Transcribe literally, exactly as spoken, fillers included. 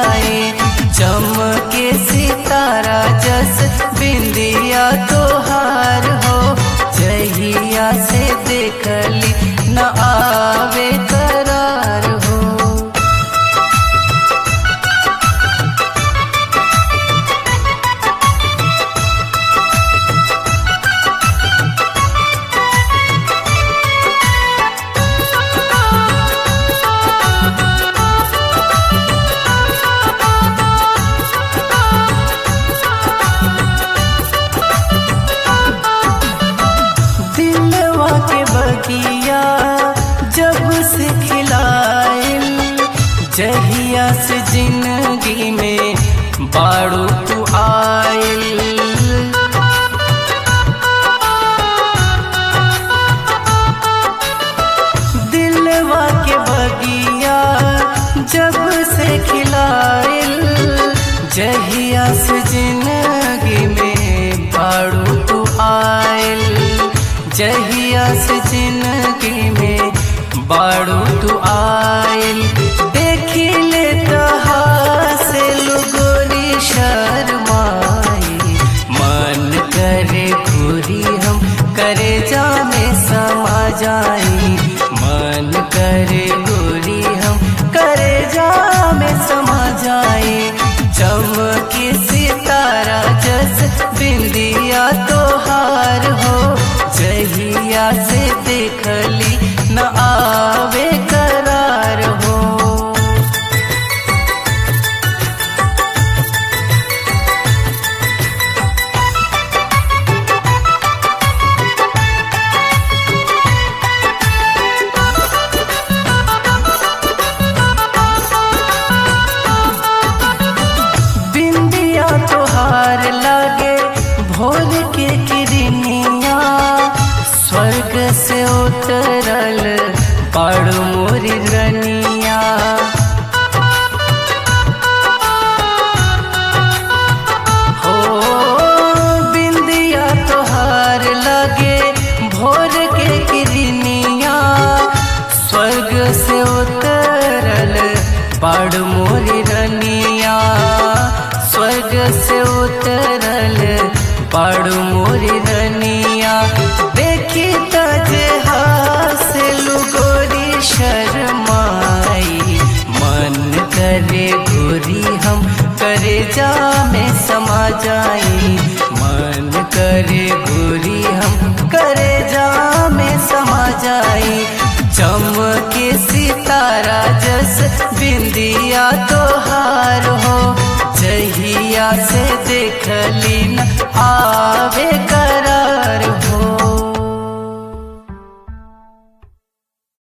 जाए। चमके सितारा जस बिंदिया तोहार हो, जहिया से देखली न आवे करार हो। दिलवा के बगिया जब से खिलाइल, जहिया से जिंदगी में बाड़ू तू आइल। दिलवा के बगिया जब से खिलाइल, जहिया से जिंदगी में बाड़ू तू आइल। जहिया से जिंदगी में बाड़ू तू आइल। देखी ले से लुगोरी शर्माई, मन करे घूरी हम करे जामे समा जाई। मन करे गोरी हम करे जामे समा जाए। चमके सितारा जस बिंदिया तोहार हो, जहिया से देखली न आवे करार हो। बिंदिया तोहार लागे भोर के किरनिया, स्वर्ग से उतरल बाड़ू मोरी रनिया। हो बिंदिया तोहार लगे भोर के किरनिया, स्वर्ग से उतरल बाड़ू मोरी रनिया। स्वर्ग से उतरल बाड़ू मोरी रनिया। देखी तजे हासिलु गोरी शर्माई, मन करे गोरी हम करे जामे समा जाई। मन करे गोरी हम करे जामे समा जाई। चमके सितारा जस बिंदिया तोहार हो, जहिया से देखली न आवे